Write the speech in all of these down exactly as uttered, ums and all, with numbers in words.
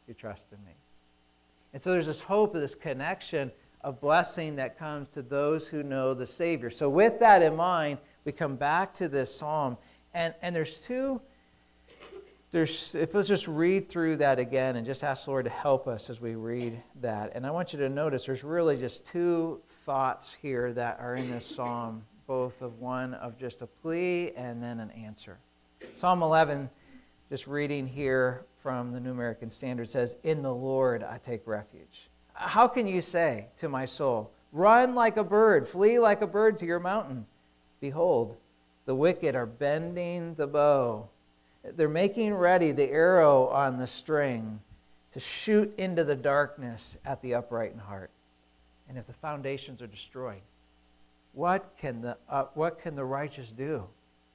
you trust in me. And so there's this hope, this connection of blessing that comes to those who know the Savior. So with that in mind, we come back to this psalm. And, and there's two, there's, if let's just read through that again and just ask the Lord to help us as we read that. And I want you to notice there's really just two thoughts here that are in this psalm, both of one of just a plea and then an answer. Psalm eleven, just reading here from the New American Standard, says, "In the Lord I take refuge. How can you say to my soul, run like a bird, flee like a bird to your mountain? Behold, the wicked are bending the bow. They're making ready the arrow on the string to shoot into the darkness at the upright in heart. And if the foundations are destroyed, what can the uh, what can the righteous do?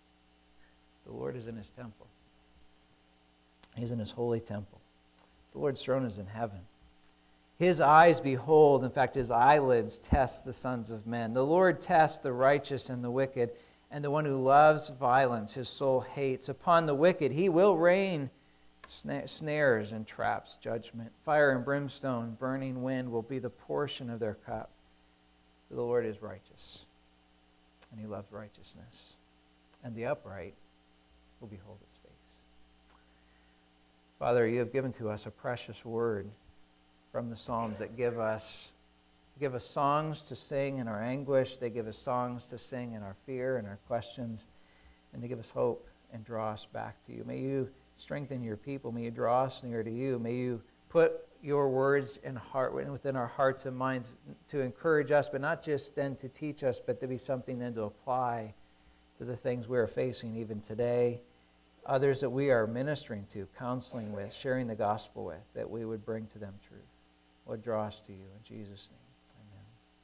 The Lord is in his temple. He's in his holy temple. The Lord's throne is in heaven. His eyes behold, in fact, his eyelids test the sons of men. The Lord tests the righteous and the wicked, and the one who loves violence, his soul hates. Upon the wicked he will rain snares and traps, judgment. Fire and brimstone, burning wind will be the portion of their cup. The Lord is righteous, and he loves righteousness. And the upright will behold his face." Father, you have given to us a precious word from the Psalms that give us give us songs to sing in our anguish. They give us songs to sing in our fear and our questions. And they give us hope and draw us back to you. May you strengthen your people. May you draw us near to you. May you put your words in heart within our hearts and minds to encourage us, but not just then to teach us, but to be something then to apply to the things we are facing even today. Others that we are ministering to, counseling with, sharing the gospel with, that we would bring to them truth. Lord, draw us to you in Jesus' name. Amen.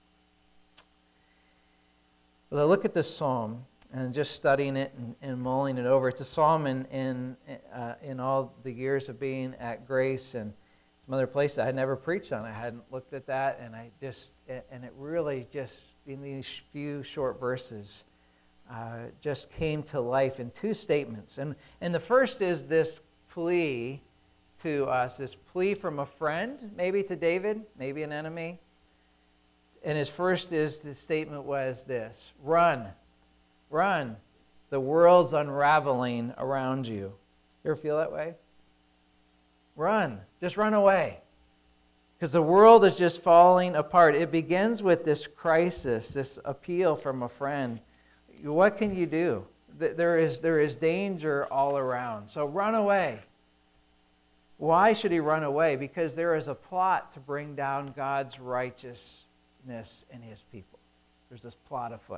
Well, I look at this psalm and just studying it and, and mulling it over. It's a psalm in in, uh, in all the years of being at Grace and some other places I had never preached on. I hadn't looked at that, and I just and it really just in these few short verses uh, just came to life in two statements. And and the first is this plea to us, this plea from a friend, maybe to David, maybe an enemy. And his first is the statement was this: run, run. The world's unraveling around you. You ever feel that way? Run, just run away. Because the world is just falling apart. It begins with this crisis, this appeal from a friend. What can you do? There is, there is danger all around. So run away. Why should he run away? Because there is a plot to bring down God's righteousness in his people. There's this plot afoot.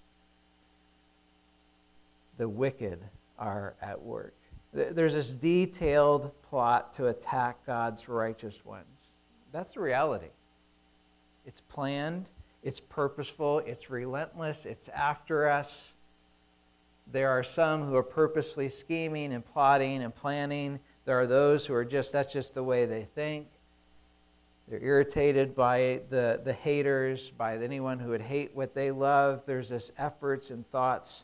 The wicked are at work. There's this detailed plot to attack God's righteous ones. That's the reality. It's planned, it's purposeful, it's relentless, it's after us. There are some who are purposely scheming and plotting and planning. There are those who are just, that's just the way they think. They're irritated by the, the haters, by anyone who would hate what they love. There's this efforts and thoughts.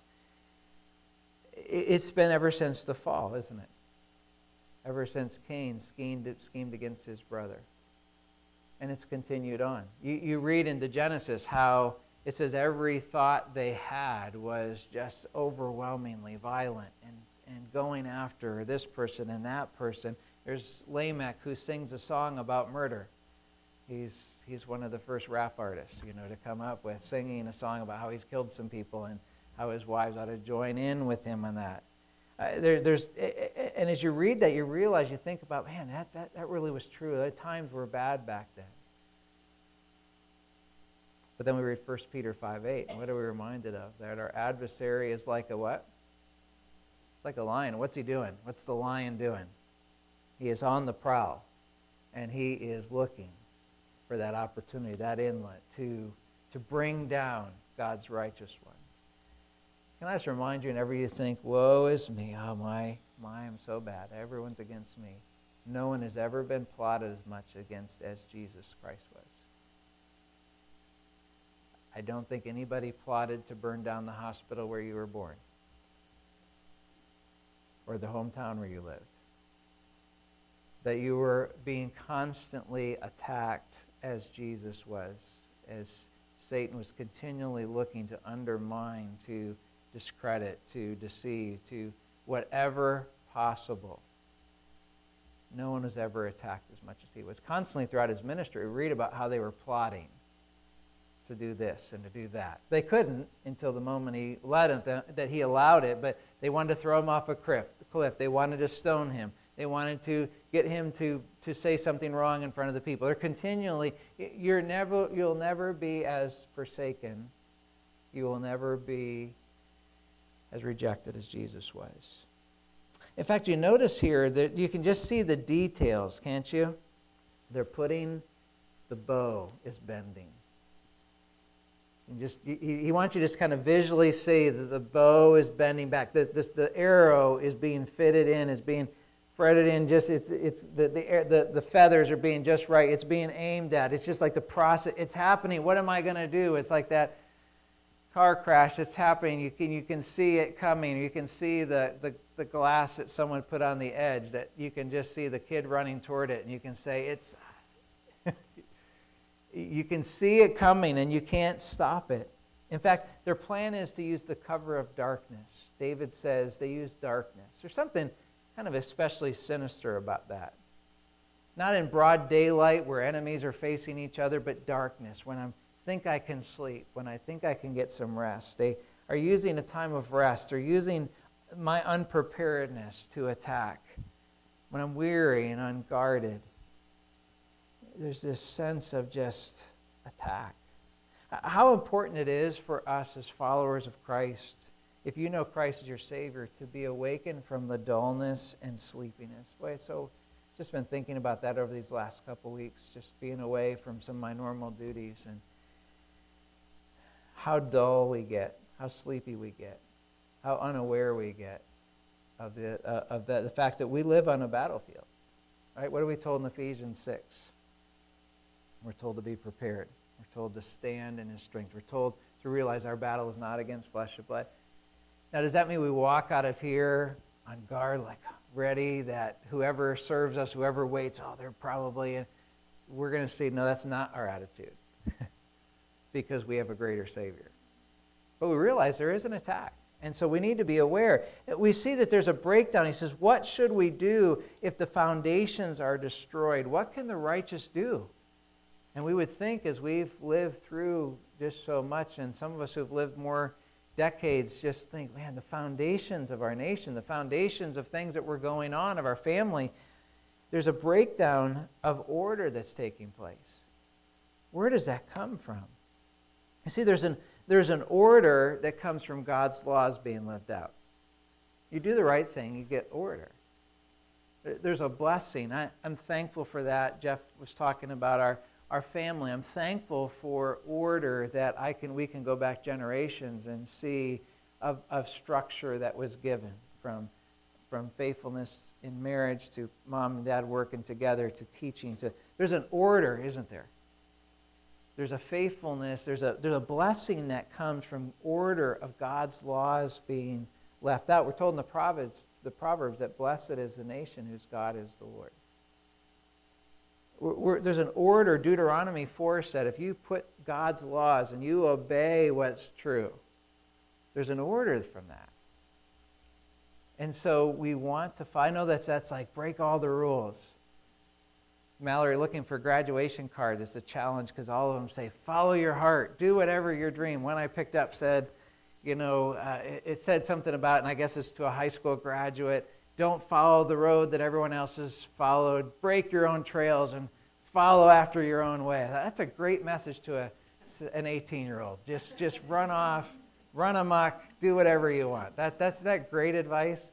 It's been ever since the fall, isn't it? Ever since Cain schemed, schemed against his brother. And it's continued on. You, you read into Genesis how it says every thought they had was just overwhelmingly violent and, and going after this person and that person. There's Lamech who sings a song about murder. He's he's one of the first rap artists, you know, to come up with singing a song about how he's killed some people and how his wives ought to join in with him on that. Uh, there, there's, and as you read that, you realize, you think about, man, that, that, that really was true. The times were bad back then. But then we read First Peter five eight, and what are we reminded of? That our adversary is like a what? It's like a lion. What's he doing? What's the lion doing? He is on the prowl, and he is looking for that opportunity, that inlet to, to bring down God's righteous one. Can I just remind you, whenever you think, woe is me, oh my, my, I'm so bad, everyone's against me. No one has ever been plotted as much against as Jesus Christ was. I don't think anybody plotted to burn down the hospital where you were born or the hometown where you lived. that you were being constantly attacked as Jesus was, as Satan was continually looking to undermine, to discredit, to deceive, to whatever possible. No one was ever attacked as much as he was. Constantly throughout his ministry, we read about how they were plotting to do this and to do that. They couldn't until the moment he let them, that he allowed it, but they wanted to throw him off a cliff. cliff. They wanted to stone him. They wanted to get him to, to say something wrong in front of the people. They're continually, you're never, you'll never be as forsaken. You will never be as rejected as Jesus was. In fact, you notice here that you can just see the details, can't you? They're putting, the bow is bending. And just he, he wants you to just kind of visually see that the bow is bending back. The, this, the arrow is being fitted in, is being threaded in. Just it's it's the the, air, the the feathers are being just right. It's being aimed at. It's just like the process. It's happening. What am I going to do? It's like that car crash. It's happening. You can you can see it coming. You can see the the the glass that someone put on the edge. That you can just see the kid running toward it, and you can say it's. You can see it coming, and you can't stop it. In fact, their plan is to use the cover of darkness. David says they use darkness. There's something kind of especially sinister about that. Not in broad daylight where enemies are facing each other, but darkness, when I think I can sleep, when I think I can get some rest. They are using a time of rest. They're using my unpreparedness to attack. When I'm weary and unguarded, there's this sense of just attack. How important it is for us as followers of Christ, if you know Christ as your Savior, to be awakened from the dullness and sleepiness. Boy, it's so just been thinking about that over these last couple weeks, just being away from some of my normal duties and how dull we get, how sleepy we get, how unaware we get of the uh, of the, the fact that we live on a battlefield. Right? What are we told in Ephesians six? We're told to be prepared. We're told to stand in His strength. We're told to realize our battle is not against flesh and blood. Now, does that mean we walk out of here on guard, like ready, that whoever serves us, whoever waits, oh, they're probably in? We're going to see, no, that's not our attitude because we have a greater Savior. But we realize there is an attack. And so we need to be aware. We see that there's a breakdown. He says, what should we do if the foundations are destroyed? What can the righteous do? And we would think, as we've lived through just so much, and some of us who've lived more decades just think, man, the foundations of our nation, the foundations of things that were going on, of our family, there's a breakdown of order that's taking place. Where does that come from? You see, there's an, there's an order that comes from God's laws being lived out. You do the right thing, you get order. There's a blessing. I, I'm thankful for that. Jeff was talking about our Our family. I'm thankful for order that I can. We can go back generations and see of, of structure that was given from, from faithfulness in marriage to mom and dad working together to teaching to. There's an order, isn't there? There's a faithfulness. There's a there's a blessing that comes from order of God's laws being left out. We're told in the Proverbs the Proverbs that blessed is the nation whose God is the Lord. We're, we're, there's an order. Deuteronomy four said, if you put God's laws and you obey what's true, there's an order from that. And so we want to, I know that's, that's like break all the rules. Mallory, looking for graduation cards, it's a challenge because all of them say, follow your heart, do whatever your dream. One I picked up said, you know, uh, it, it said something about, and I guess it's to a high school graduate, don't follow the road that everyone else has followed. Break your own trails and follow after your own way. That's a great message to a, an eighteen-year-old. Just just run off, run amok, do whatever you want. That that's that great advice.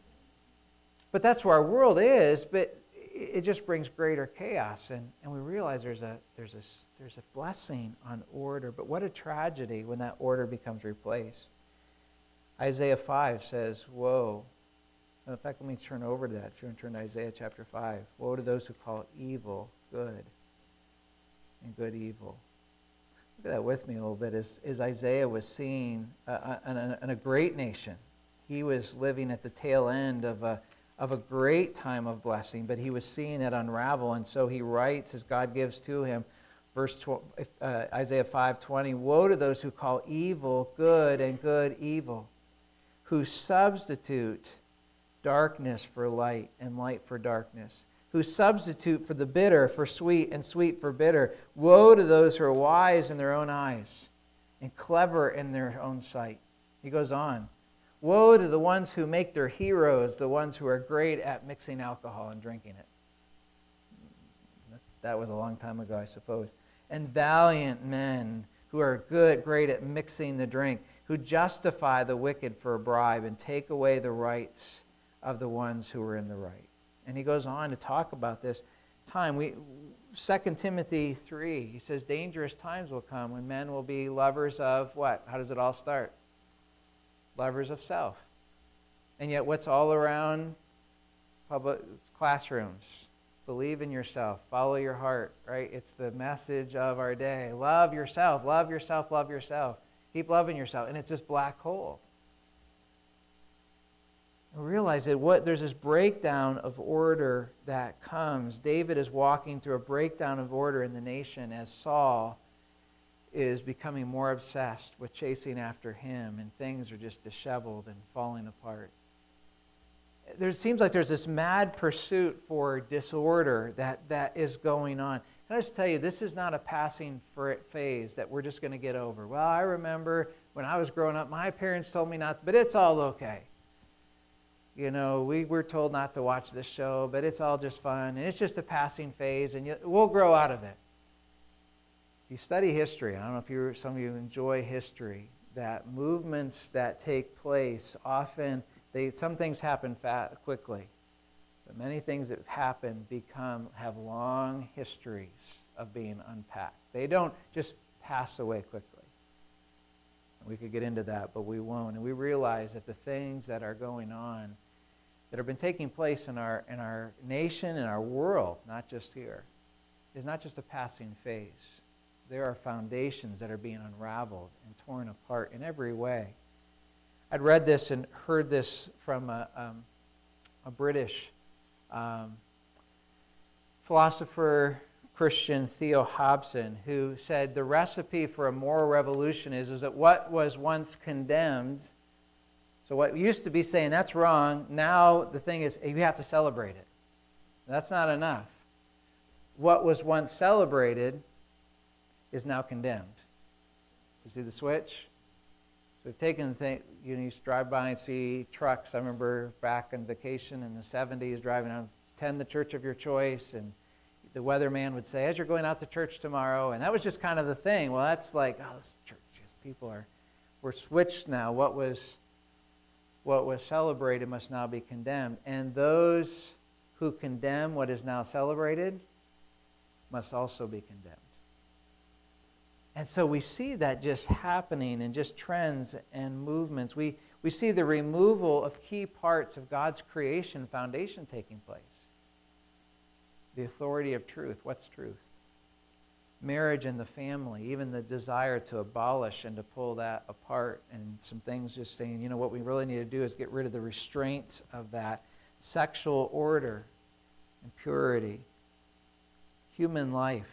But that's where our world is, but it just brings greater chaos. And, and we realize there's a there's a there's a blessing on order. But what a tragedy when that order becomes replaced. Isaiah five says, woe. In fact, let me turn over to that. If you want to turn to Isaiah chapter five. Woe to those who call evil good and good evil. Look at that with me a little bit. As, as Isaiah was seeing uh, a, a, a great nation, he was living at the tail end of a, of a great time of blessing, but he was seeing it unravel, and so he writes as God gives to him, verse twelve, uh, Isaiah five twenty, woe to those who call evil good and good evil, who substitute darkness for light and light for darkness, who substitute for the bitter for sweet and sweet for bitter. Woe to those who are wise in their own eyes and clever in their own sight. He goes on. Woe to the ones who make their heroes, the ones who are great at mixing alcohol and drinking it. That's, that was a long time ago, I suppose. And valiant men who are good, great at mixing the drink, who justify the wicked for a bribe and take away the rights of the ones who are in the right. And he goes on to talk about this time. We, Second Timothy three, he says, dangerous times will come when men will be lovers of what? How does it all start? Lovers of self. And yet what's all around public classrooms? Believe in yourself. Follow your heart, right? It's the message of our day. Love yourself. Love yourself. Love yourself. Keep loving yourself. And it's this black hole. And realize that what there's this breakdown of order that comes. David is walking through a breakdown of order in the nation as Saul is becoming more obsessed with chasing after him, and things are just disheveled and falling apart. There seems like there's this mad pursuit for disorder that, that is going on. Can I just tell you, this is not a passing phase that we're just going to get over. Well, I remember when I was growing up, my parents told me not, but it's all okay. You know, we were told not to watch this show, but it's all just fun, and it's just a passing phase, and you, we'll grow out of it. If you study history, I don't know if you some of you enjoy history, that movements that take place often, they some things happen fat, quickly, but many things that happen become have long histories of being unpacked. They don't just pass away quickly. We could get into that, but we won't. And we realize that the things that are going on, that have been taking place in our in our nation, in our world, not just here, is not just a passing phase. There are foundations that are being unraveled and torn apart in every way. I'd read this and heard this from a, um, a British um, philosopher, Christian, Theo Hobson, who said the recipe for a moral revolution is, is that what was once condemned, so what used to be saying that's wrong, now the thing is you have to celebrate it. That's not enough. What was once celebrated is now condemned. You see the switch? So we've taken the thing, you know, you drive by and see trucks. I remember back on vacation in the seventies driving out, attend the church of your choice, and the weatherman would say, as you're going out to church tomorrow, and that was just kind of the thing. Well, that's like, oh, those churches, people are, we're switched now. What was, what was celebrated must now be condemned. And those who condemn what is now celebrated must also be condemned. And so we see that just happening in just trends and movements. We, we see the removal of key parts of God's creation foundation taking place. The authority of truth. What's truth? Marriage and the family, even the desire to abolish and to pull that apart, and some things just saying, you know, what we really need to do is get rid of the restraints of that. Sexual order and purity. Human life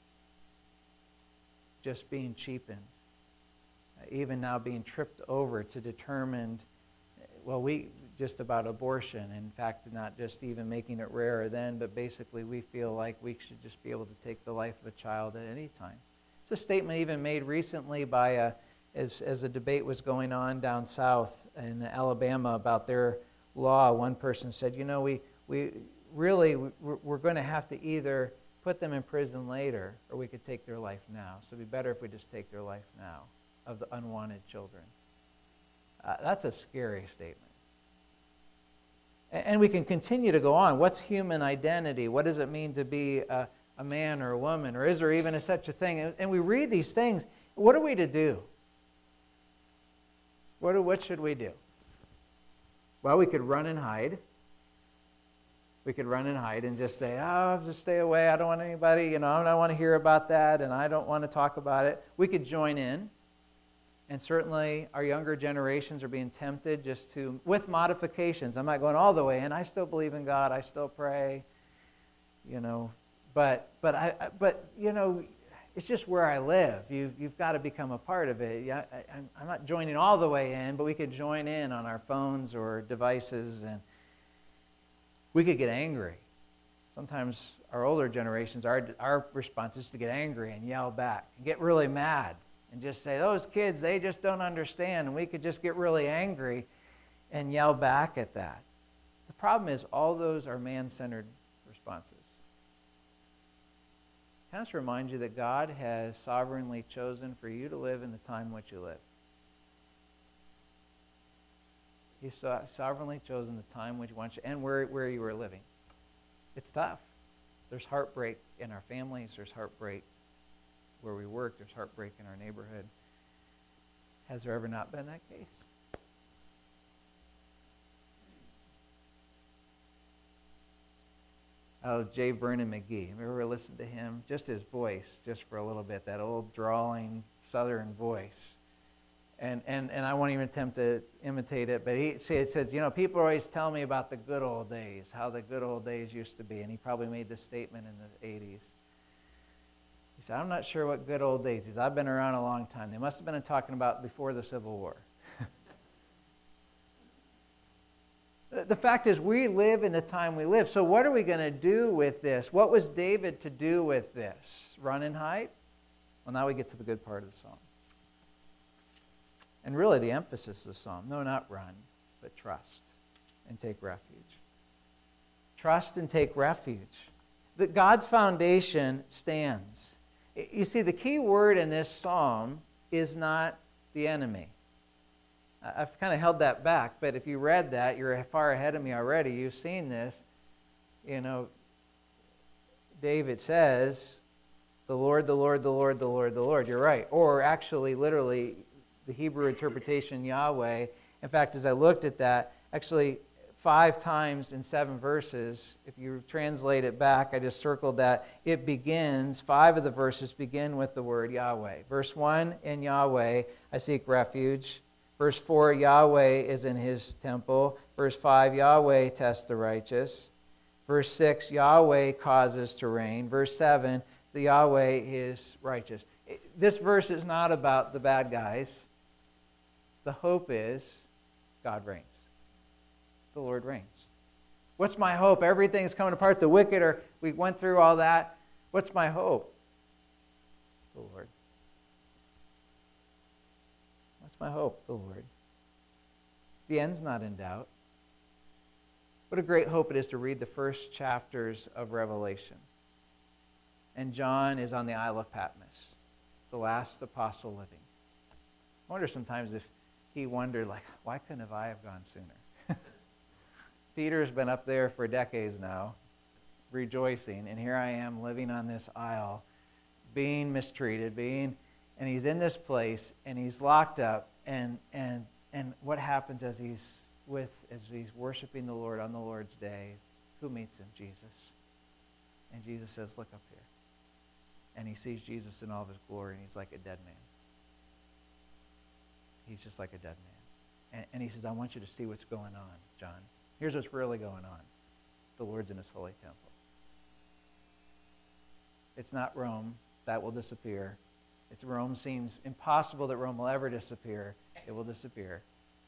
just being cheapened. Even now being tripped over to determine, well, we just about abortion. In fact, not just even making it rarer then, but basically we feel like we should just be able to take the life of a child at any time. It's a statement even made recently by, a, as, as a debate was going on down south in Alabama about their law. One person said, you know, we, we really, we're, we're going to have to either put them in prison later, or we could take their life now. So it'd be better if we just take their life now of the unwanted children. Uh, that's a scary statement. And, and we can continue to go on. What's human identity? What does it mean to be a, a man or a woman? Or is there even a, such a thing? And, and we read these things. What are we to do? What, do, what should we do? Well, we could run and hide. We could run and hide and just say, oh, just stay away. I don't want anybody, you know, I don't want to hear about that, and I don't want to talk about it. We could join in. And certainly our younger generations are being tempted just to, with modifications. I'm not going all the way in. I still believe in God. I still pray, you know. But, but, I, but you know, it's just where I live. You've, you've got to become a part of it. Yeah, I, I'm not joining all the way in, but we could join in on our phones or devices, and we could get angry. Sometimes our older generations, our, our response is to get angry and yell back, and get really mad, and just say, those kids, they just don't understand. And we could just get really angry and yell back at that. The problem is all those are man-centered responses. Can I just remind you that God has sovereignly chosen for you to live in the time in which you live. He's so, sovereignly chosen the time which he wants you, and where, where you are living. It's tough. There's heartbreak in our families. There's heartbreak where we work. There's heartbreak in our neighborhood. Has there ever not been that case? Oh, J. Vernon McGee. Have you ever listened to him? Just his voice, just for a little bit, that old drawling southern voice. And and and I won't even attempt to imitate it, but he see, it says, you know, people always tell me about the good old days, how the good old days used to be. And he probably made this statement in the eighties. He said, I'm not sure what good old days is. I've been around a long time. They must have been talking about before the Civil War. The fact is, we live in the time we live. So what are we going to do with this? What was David to do with this? Run and hide? Well, now we get to the good part of the psalm. And really the emphasis of the psalm. No, not run, but trust and take refuge. Trust and take refuge. That God's foundation stands. You see, the key word in this psalm is not the enemy. I've kind of held that back, but if you read that, you're far ahead of me already. You've seen this. You know, David says, the Lord, the Lord, the Lord, the Lord, the Lord. You're right. Or actually, literally, the Hebrew interpretation, Yahweh. In fact, as I looked at that, actually five times in seven verses, if you translate it back, I just circled that, it begins, five of the verses begin with the word Yahweh. Verse one, in Yahweh, I seek refuge. Verse four, Yahweh is in his temple. Verse five, Yahweh tests the righteous. Verse six, Yahweh causes to reign. Verse seven, the Yahweh is righteous. This verse is not about the bad guys. The hope is God reigns. The Lord reigns. What's my hope? Everything's coming apart. The wicked are, we went through all that. What's my hope? The Lord. That's my hope, the Lord. The end's not in doubt. What a great hope it is to read the first chapters of Revelation. And John is on the Isle of Patmos, the last apostle living. I wonder sometimes if he wondered, like, why couldn't have I have gone sooner? Peter's been up there for decades now, rejoicing, and here I am living on this isle, being mistreated, being... And he's in this place, and he's locked up, and and and what happens as he's with as he's worshiping the Lord on the Lord's day? Who meets him? Jesus. And Jesus says, "Look up here." And he sees Jesus in all of his glory, and he's like a dead man. He's just like a dead man. And, and he says, "I want you to see what's going on, John. Here's what's really going on. The Lord's in his holy temple. It's not Rome. That will disappear. It's Rome seems impossible that Rome will ever disappear. It will disappear.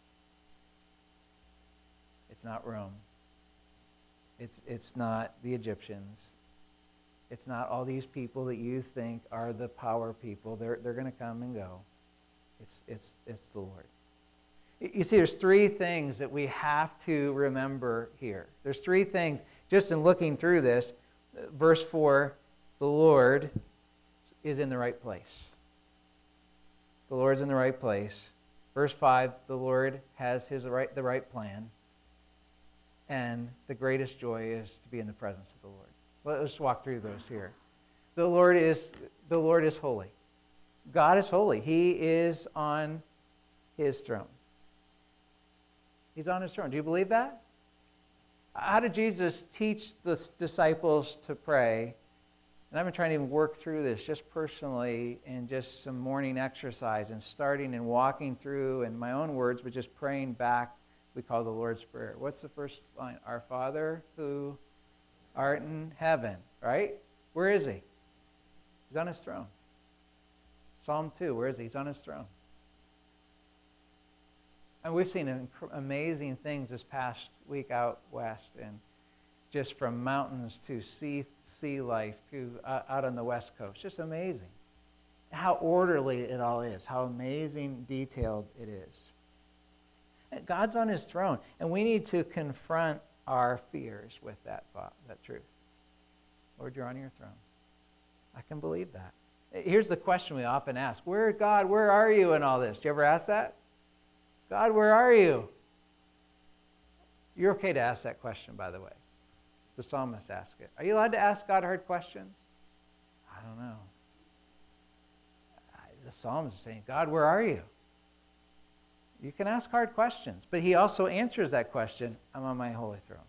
It's not Rome. It's it's not the Egyptians. It's not all these people that you think are the power people. They're they're going to come and go. It's it's it's the Lord. You see, there's three things that we have to remember here. There's three things just in looking through this. Verse four, the Lord is in the right place. The Lord's in the right place. Verse five, the Lord has his right, the right plan. And the greatest joy is to be in the presence of the Lord. Let's walk through those here. The Lord is, the Lord is holy. God is holy. He is on his throne. He's on his throne. Do you believe that? How did Jesus teach the disciples to pray? And I've been trying to even work through this just personally and just some morning exercise and starting and walking through, in my own words, but just praying back, we call the Lord's Prayer. What's the first line? Our Father who art in heaven, right? Where is he? He's on his throne. Psalm two, where is he? He's on his throne. And we've seen amazing things this past week out west, and just from mountains to sea, sea life to uh, out on the west coast. Just amazing. How orderly it all is. How amazing detailed it is. And God's on his throne, and we need to confront our fears with that thought, that truth. Lord, you're on your throne. I can believe that. Here's the question we often ask. Where, God, where are you in all this? Do you ever ask that? God, where are you? You're okay to ask that question, by the way. The psalmist asked it. Are you allowed to ask God hard questions? I don't know. The psalmist is saying, God, where are you? You can ask hard questions, but he also answers that question, I'm on my holy throne.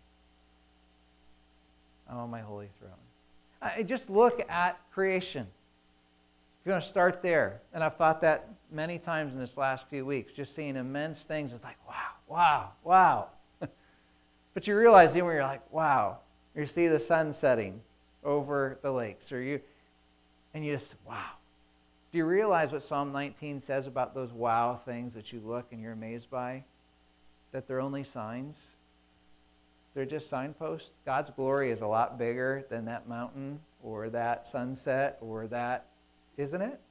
I'm on my holy throne. I just look at creation. If you want to start there, and I've thought that many times in this last few weeks, just seeing immense things, it's like, wow, wow, wow. But you realize then when you're like, wow, you see the sun setting over the lakes, or you, and you just, wow. Do you realize what Psalm nineteen says about those wow things that you look and you're amazed by? That they're only signs. They're just signposts. God's glory is a lot bigger than that mountain or that sunset or that, isn't it?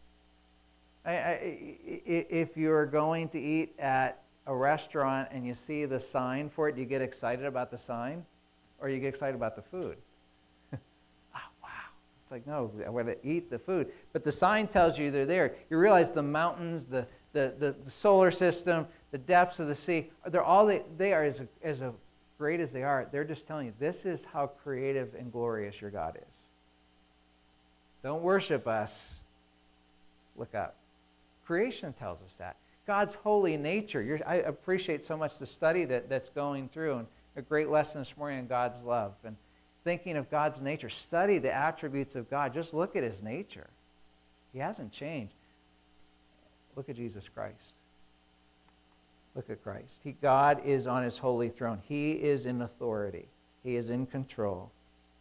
I, I, if you're going to eat at a restaurant and you see the sign for it, do you get excited about the sign? Or you get excited about the food? Oh, wow. It's like, no, I want to eat the food. But the sign tells you they're there. You realize the mountains, the, the, the, the solar system, the depths of the sea, they're all they, they are as, as a, great as they are. They're just telling you, this is how creative and glorious your God is. Don't worship us. Look up. Creation tells us that. God's holy nature. You're, I appreciate so much the study that, that's going through, and a great lesson this morning on God's love. And thinking of God's nature. Study the attributes of God. Just look at his nature. He hasn't changed. Look at Jesus Christ. Look at Christ. He, God is on his holy throne. He is in authority. He is in control.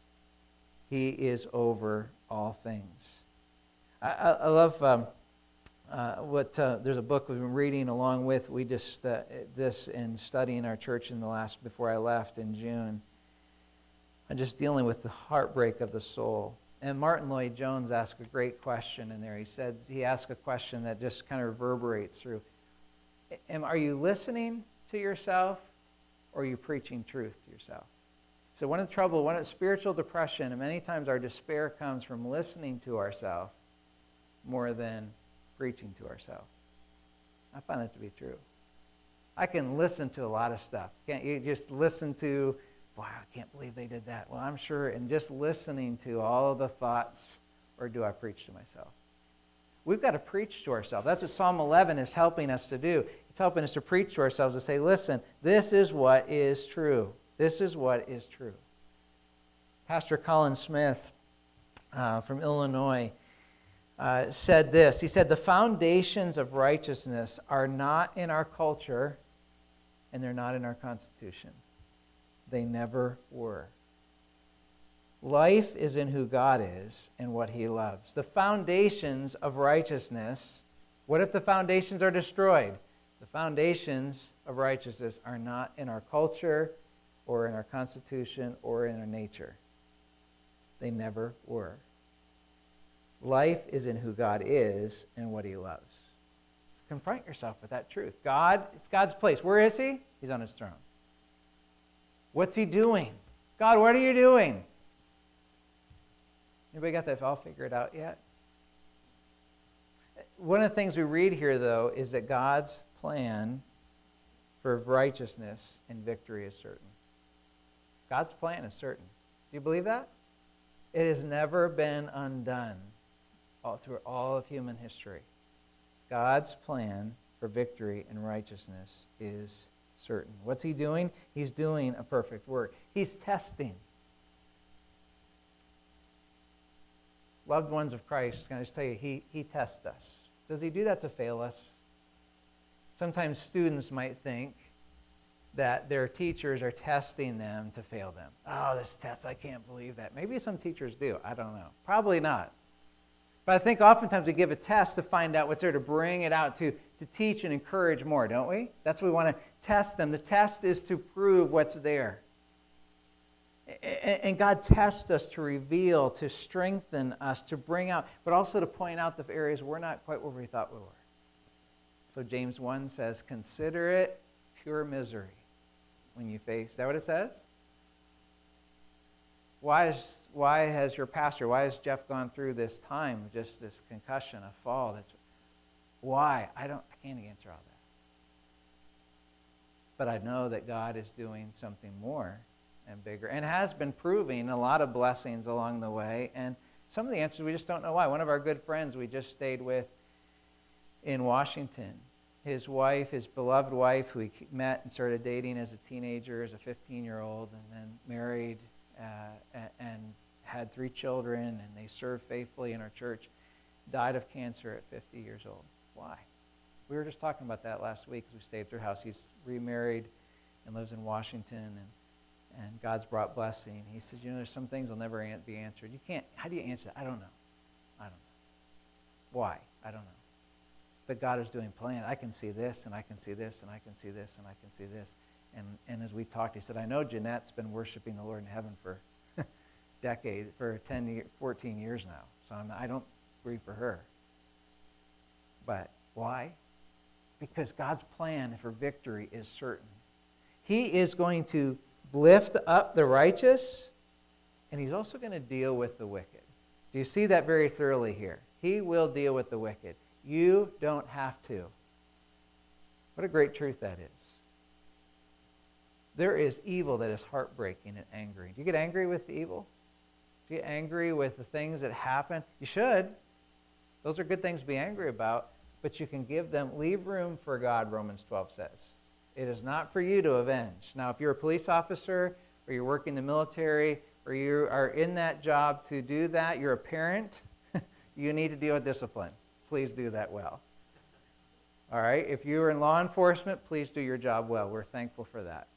He is over all things. I, I, I love um, uh, what, uh, there's a book we've been reading along with, we just, uh, this in studying our church in the last, before I left in June. I'm just dealing with the heartbreak of the soul. And Martin Lloyd-Jones asked a great question in there. He said, he asked a question that just kind of reverberates through. Am, are you listening to yourself, or are you preaching truth to yourself? So one of the trouble, one of the spiritual depression, and many times our despair comes from listening to ourselves more than preaching to ourselves. I find that to be true. I can listen to a lot of stuff. Can't you just listen to, wow, I can't believe they did that. Well, I'm sure, and just listening to all of the thoughts, or do I preach to myself? We've got to preach to ourselves. That's what Psalm eleven is helping us to do. It's helping us to preach to ourselves, to say, listen, this is what is true. This is what is true. Pastor Colin Smith uh, from Illinois uh, said this. He said, the foundations of righteousness are not in our culture, and they're not in our Constitution. They never were. Life is in who God is and what he loves. The foundations of righteousness, what if the foundations are destroyed? The foundations of righteousness are not in our culture or in our Constitution or in our nature. They never were. Life is in who God is and what he loves. Confront yourself with that truth. God, it's God's place. Where is he? He's on his throne. What's he doing? God, what are you doing? Anybody got that all figured out yet? One of the things we read here, though, is that God's plan for righteousness and victory is certain. God's plan is certain. Do you believe that? It has never been undone all through all of human history. God's plan for victory and righteousness is certain. What's he doing? He's doing a perfect work. He's testing. loved ones of Christ, can I just tell you, he, he tests us. Does he do that to fail us? Sometimes students might think that their teachers are testing them to fail them. Oh, this test, I can't believe that. Maybe some teachers do. I don't know. Probably not. But I think oftentimes we give a test to find out what's there, to bring it out, to, to teach and encourage more, don't we? That's what we want to test them. The test is to prove what's there. And God tests us to reveal, to strengthen us, to bring out, but also to point out the areas we're not quite where we thought we were. So James one says, consider it pure misery when you face. Is that what it says? Why is why has your pastor, why has Jeff gone through this time, just this concussion, a fall? That's why? I don't I can't answer all that. But I know that God is doing something more and bigger, and has been proving a lot of blessings along the way. And some of the answers we just don't know why. One of our good friends we just stayed with in Washington, his wife, his beloved wife, who he met and started dating as a teenager, as a fifteen-year-old, and then married uh, and had three children, and they served faithfully in our church, died of cancer at fifty years old. Why? We were just talking about that last week as we stayed at their house. He's remarried and lives in Washington, and and God's brought blessing. He said, you know, there's some things will never be answered. You can't, how do you answer that? I don't know. I don't know. Why? I don't know. But God is doing plan. I can see this, and I can see this, and I can see this, and I can see this. And and as we talked, he said, I know Jeanette's been worshiping the Lord in heaven for decades, for ten, fourteen years now. So I'm, I don't grieve for her. But why? Because God's plan for victory is certain. He is going to lift up the righteous, and he's also going to deal with the wicked. Do you see that very thoroughly here? He will deal with the wicked. You don't have to. What a great truth that is. There is evil that is heartbreaking and angry. Do you get angry with the evil? Do you get angry with the things that happen? You should. Those are good things to be angry about, but you can give them, leave room for God, Romans twelve says. It is not for you to avenge. Now, if you're a police officer, or you're working in the military, or you are in that job to do that, you're a parent, you need to deal with discipline. Please do that well. All right? If you are in law enforcement, please do your job well. We're thankful for that.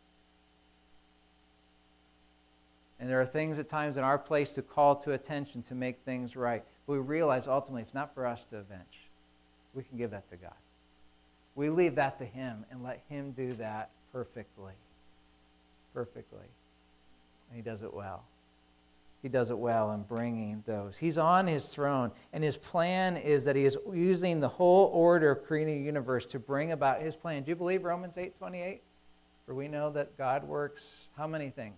And there are things at times in our place to call to attention to make things right. But we realize ultimately it's not for us to avenge. We can give that to God. We leave that to him and let him do that perfectly. Perfectly. And he does it well. He does it well in bringing those. He's on his throne, and his plan is that he is using the whole order of creating a universe to bring about his plan. Do you believe Romans eight twenty-eight? For we know that God works how many things?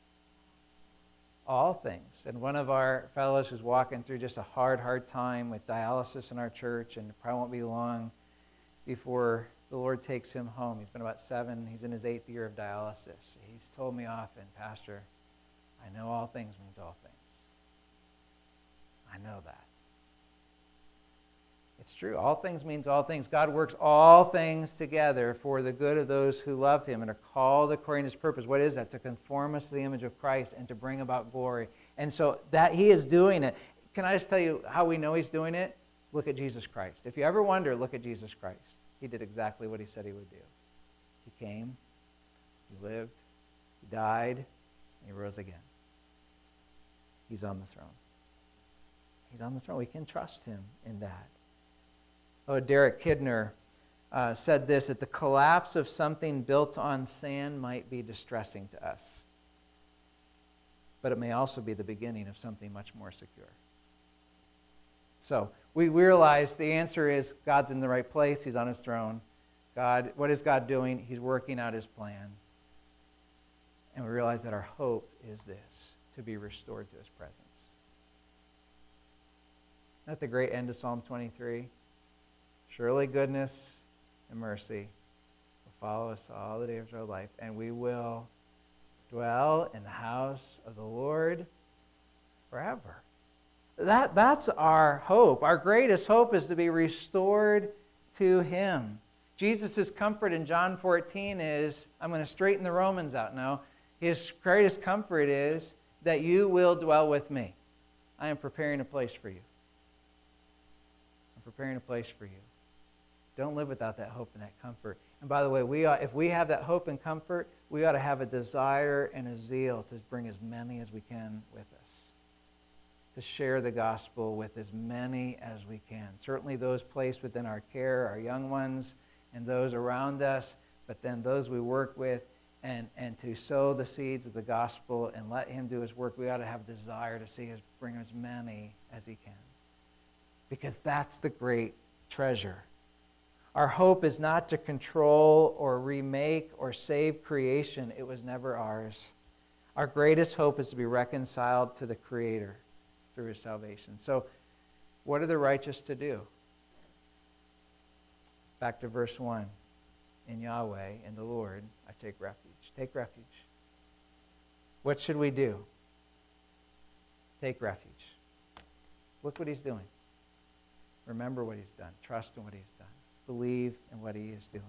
All things. And one of our fellows who's walking through just a hard, hard time with dialysis in our church, and it probably won't be long before the Lord takes him home. He's been about seven. He's in his eighth year of dialysis. He's told me often, Pastor, I know all things means all things. I know that. It's true. All things means all things. God works all things together for the good of those who love him and are called according to his purpose. What is that? To conform us to the image of Christ and to bring about glory. And so that he is doing it. Can I just tell you how we know he's doing it? Look at Jesus Christ. If you ever wonder, look at Jesus Christ. He did exactly what he said he would do. He came, he lived, he died, and he rose again. He's on the throne. He's on the throne. We can trust him in that. Oh, Derek Kidner uh, said this, that the collapse of something built on sand might be distressing to us, but it may also be the beginning of something much more secure. So we realize the answer is God's in the right place. He's on his throne. God, what is God doing? He's working out his plan. And we realize that our hope is this, to be restored to his presence. Isn't that the great end of Psalm twenty-three? Surely goodness and mercy will follow us all the days of our life, and we will dwell in the house of the Lord forever. That, that's our hope. Our greatest hope is to be restored to him. Jesus' comfort in John fourteen is, I'm going to straighten the Romans out now. His greatest comfort is that you will dwell with me. I am preparing a place for you. I'm preparing a place for you. Don't live without that hope and that comfort. And by the way, we ought, if we have that hope and comfort, we ought to have a desire and a zeal to bring as many as we can with us, to share the gospel with as many as we can. Certainly those placed within our care, our young ones, and those around us, but then those we work with, and, and to sow the seeds of the gospel and let him do his work. We ought to have desire to see us bring as many as he can, because that's the great treasure. Our hope is not to control or remake or save creation. It was never ours. Our greatest hope is to be reconciled to the Creator through his salvation. So, what are the righteous to do? Back to verse one. In Yahweh, in the Lord, I take refuge. Take refuge. What should we do? Take refuge. Look what he's doing. Remember what he's done. Trust in what he's done. Believe in what he is doing.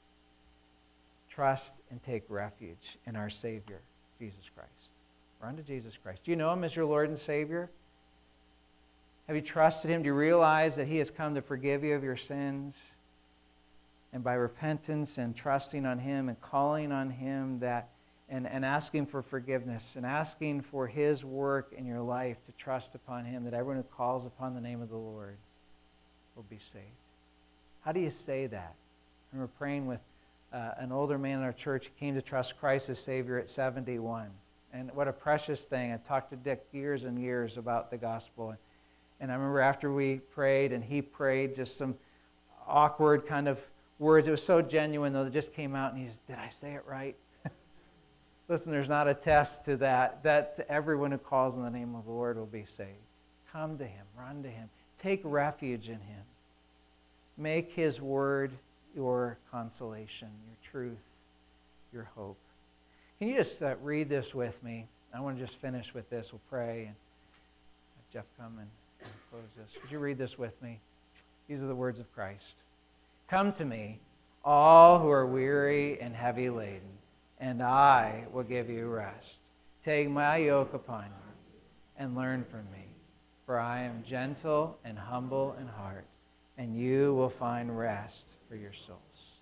Trust and take refuge in our Savior, Jesus Christ. Run to Jesus Christ. Do you know him as your Lord and Savior? Have you trusted him? Do you realize that he has come to forgive you of your sins? And by repentance and trusting on him and calling on him that and, and asking for forgiveness and asking for his work in your life, to trust upon him, that everyone who calls upon the name of the Lord will be saved. How do you say that? I remember praying with uh, an older man in our church. He came to trust Christ as Savior at seventy-one. And what a precious thing. I talked to Dick years and years about the gospel. And I remember after we prayed and he prayed, just some awkward kind of words. It was so genuine, though, that just came out, and he said, did I say it right? Listen, there's not a test to that. That everyone who calls on the name of the Lord will be saved. Come to him. Run to him. Take refuge in him. Make his word your consolation, your truth, your hope. Can you just uh, read this with me? I want to just finish with this. We'll pray and have Jeff come and, and close this. Would you read this with me? These are the words of Christ. Come to me, all who are weary and heavy laden, and I will give you rest. Take my yoke upon you and learn from me, for I am gentle and humble in heart, and you will find rest for your souls.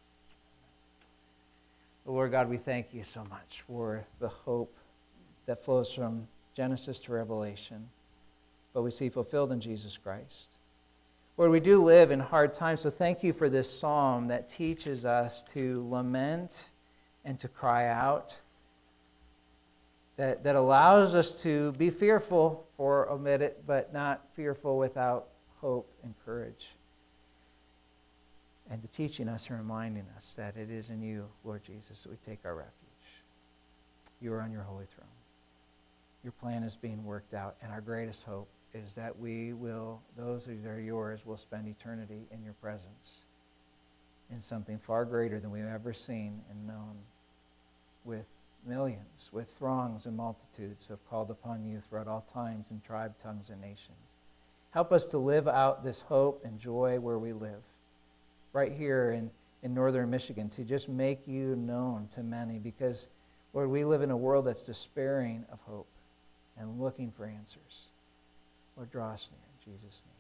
Lord God, we thank you so much for the hope that flows from Genesis to Revelation, but we see fulfilled in Jesus Christ. Lord, we do live in hard times, so thank you for this psalm that teaches us to lament and to cry out, that, that allows us to be fearful or omit it, but not fearful without hope and courage. And to teaching us and reminding us that it is in you, Lord Jesus, that we take our refuge. You are on your holy throne. Your plan is being worked out, and our greatest hope is that we will, those who are yours, will spend eternity in your presence in something far greater than we've ever seen and known, with millions, with throngs and multitudes who have called upon you throughout all times and tribe, tongues, and nations. Help us to live out this hope and joy where we live, right here in, in northern Michigan, to just make you known to many, because, Lord, we live in a world that's despairing of hope and looking for answers. Lord, draw us near in Jesus' name.